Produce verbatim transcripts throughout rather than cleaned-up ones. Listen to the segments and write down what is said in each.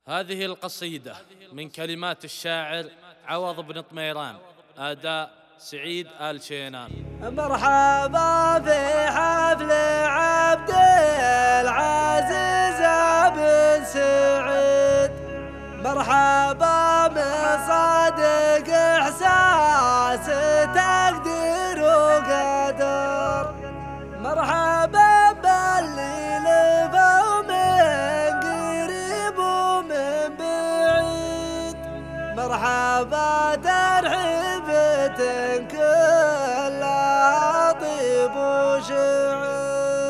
هذه القصيدة من كلمات الشاعر عوض بن طميران، أداء سعيد آل شينان. مرحبا في حفل عبد العزيز بن سعيد، مرحبا من صادق إحساس تقدير وقدر، مرحبا باللي لفوا من قريب ومن بعيد، مرحبا ترحيبة كلها طيب وشعر.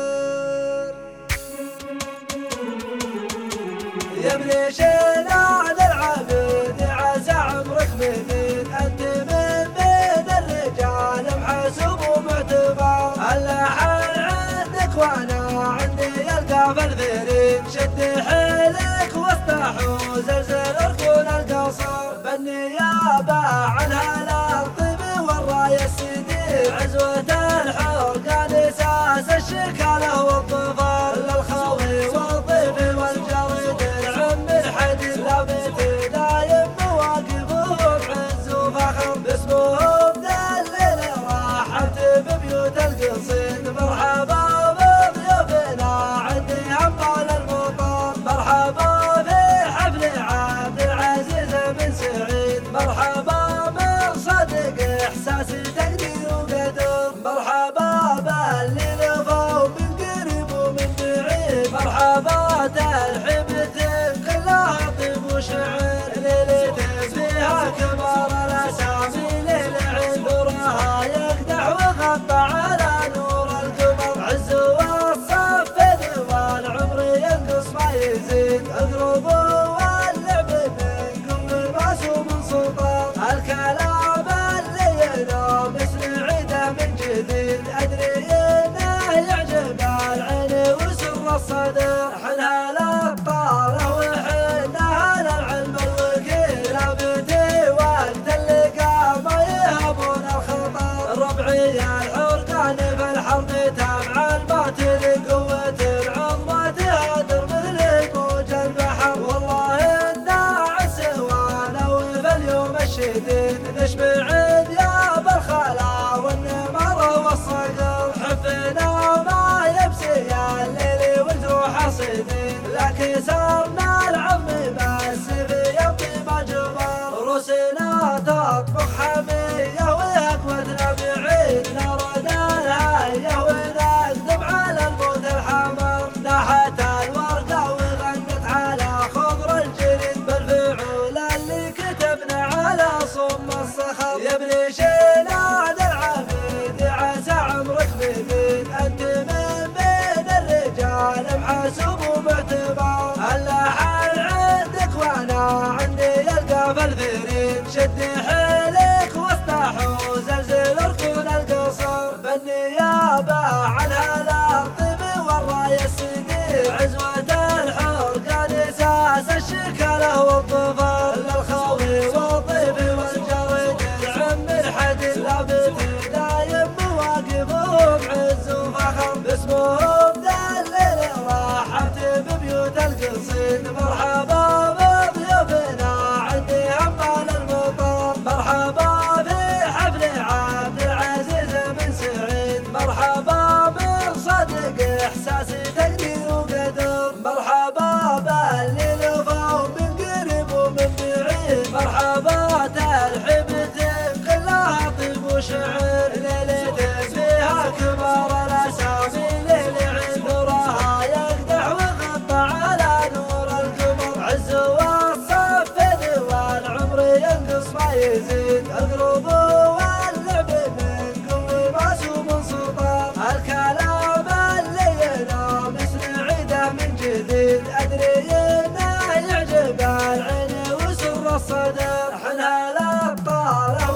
يا ابن شينان العبيد عسى عمرك مديد، انت من بين الرجال محسوب ومعتبر، اللحن عندك وانا عندي القاف الفريد، شد حيلك وافتحوا زلزل ركون القصر، بالنيابة عن هلا الطيب والراية السديد، عزوة الحرقان اساس الشكالة والظفر، للخوي والطيب والجريد العم الحديد لابد دايم مواقفهم عز وفخر، باسمهم دلل راحت ببيوت القصيد، مرحبا بضيوفنا عندي همال المطر، مرحبا في حفل عبد العزيز بن سعيد، مرحبا من صدق احساس تقدير وقدر، مرحبا باللي لفوا من قريب ومن بعيد، مرحبا ترحيبة كلها طيب وشعر، ليلة فيها كبار الاسامي ليل عذرها يقدح وغطى على نور القمر، عز والصف والعمر ينقص ما يزيد، اقربوا واللعب منكم لباس ومن سلطان، الكلام اللي ينام مثل عيده من جديد، ادري انه يعجب العين وسر الصدر، حنها للطاله وحنها للعلم الوكيل، ابتي وقت اللقاء ما يهبون الخطر، ربعي الحرقان في الحرب تابع الباطل قوة العظمى تهدر مثل موج البحر، والله الناعس وانا وفي اليوم الشديد نشبع ثياب الخلا والنمر والصقر، حفنا ما يبسي الليل والجروح صيدين، لكن صرنا العظم بس في يبطي ما جبر، روسنا تطبخ حمية وهكوتنا بعيد، نردنا الهية ونكذب على الموت الحمر، ناحت الورقة وغنت على خضر الجليد، بالفعول اللي كتبنا على صم الصخر، يا ابن شينان العبيد عسى عمرك مديد، انت من بين الرجال محسوب ومعتبر، اللحن عندك وانا عندي القاف الفريد، شد حيلك وافتحوا زلزل ركون القصر، بالنيابة عن هلا الطيب والراية السديد، عزوة الحرقان اساس الشكالة والظفر، للخوي والطيب والجريد العم الحديد لابد دايم مواقفهم عز وفخر، باسمهم دلل راحت ببيوت القصيد، مرحبا بضيوفنا عندي همال المطر، مرحبا في حفل عبد العزيز بن سعيد، مرحبا من صدق احساس تقدير وقدر، مرحبا باللي لفوا من قريب ومن بعيد، مرحبا ترحيبة كلها طيب وشعر، ليلة فيها كبار الاسامي ليل عذرها يقدح وغطى على نور القمر، عز والصف والعمر ينقص ما يزيد، اقربوا واللعب منكم لباس ومن سلطان، الكلام اللي ينام مثل عيده من جديد، ادري انه يعجب العين وسر الصدر، حنها للطاله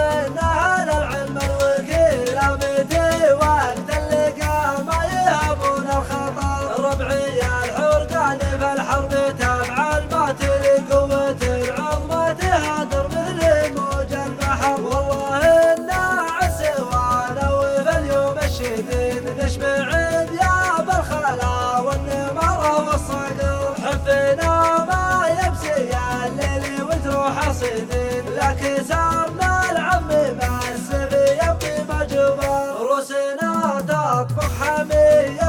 وحنها للعلم الوكيل، ابتي وقت اللقاء ما يهبون الخطر، ربعي الحرقان في الحرب تابع الباطل قوة العظمى تهدر مثل موج البحر، والله الناعس وانا وفي اليوم الشديد نشبع ثياب الخلا والنمر والصقر، حفنا ما يبسي الإسلامية